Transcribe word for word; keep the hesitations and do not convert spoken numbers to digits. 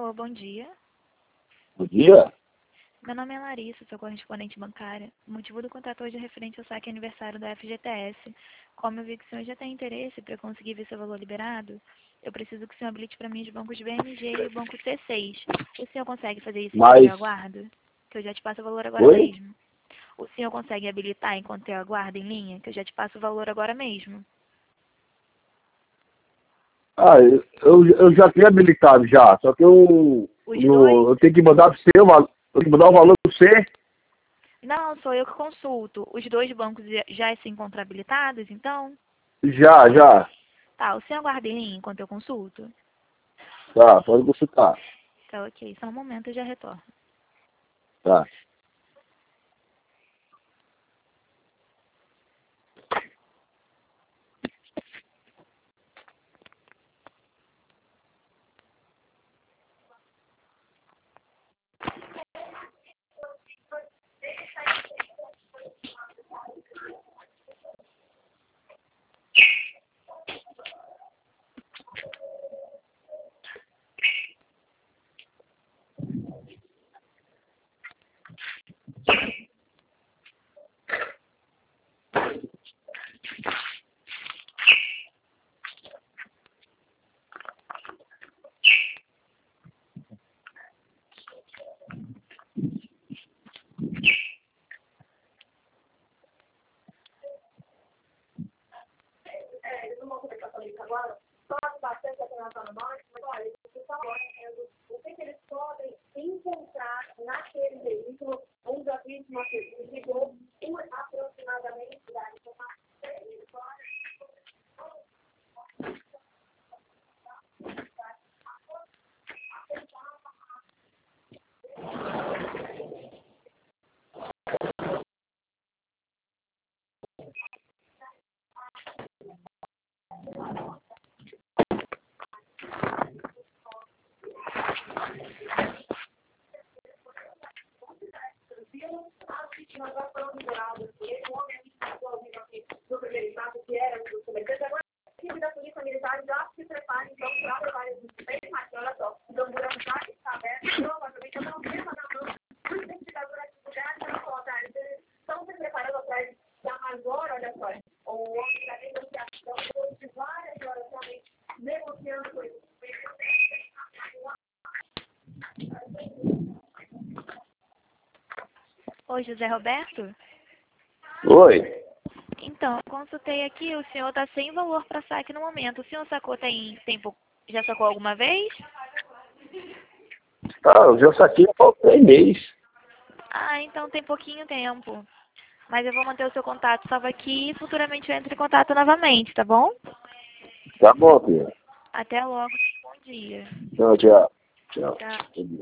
Alô, bom dia. Bom dia. Meu nome é Larissa, sou correspondente bancária. O motivo do contato hoje é referente ao saque aniversário da F G T S. Como eu vi que o senhor já tem interesse para conseguir ver seu valor liberado, eu preciso que o senhor habilite para mim os bancos B M G e o banco C seis. O senhor consegue fazer isso Mas... enquanto eu aguardo? Que eu já te passo o valor agora Oi? mesmo. O senhor consegue habilitar enquanto eu aguardo em linha? Que eu já te passo o valor agora mesmo. Ah, eu, eu já tenho habilitado já, só que eu, Os dois? no, eu tenho que mandar pro seu, eu tenho que mandar o valor para você. Não, sou eu que consulto. Os dois bancos já se encontram habilitados, então? Já, já. Tá, o senhor aguarda em linha enquanto eu consulto? Tá, pode consultar. Tá, ok. Só um momento, eu já retorno. Tá. Oi, José Roberto? Oi. Então, eu consultei aqui, o senhor está sem valor para saque no momento. O senhor sacou tem tempo, já sacou alguma vez? Ah, eu já saquei há três meses. Ah, então tem pouquinho tempo. Mas eu vou manter o seu contato salvo aqui e futuramente eu entro em contato novamente, tá bom? Tá bom, filho. Até logo. Bom dia. Tchau, tchau. Tchau. Tchau. Bom dia.